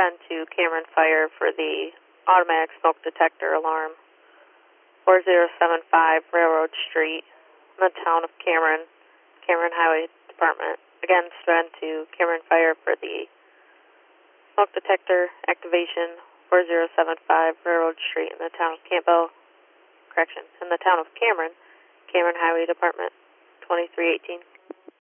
respond to Cameron Fire for the automatic smoke detector alarm. 4075 Railroad Street, in the town of Cameron, Cameron Highway Department. Again, respond to Cameron Fire for the smoke detector activation. 4075 Railroad Street, in the town of in the town of Cameron, Cameron Highway Department. 2318.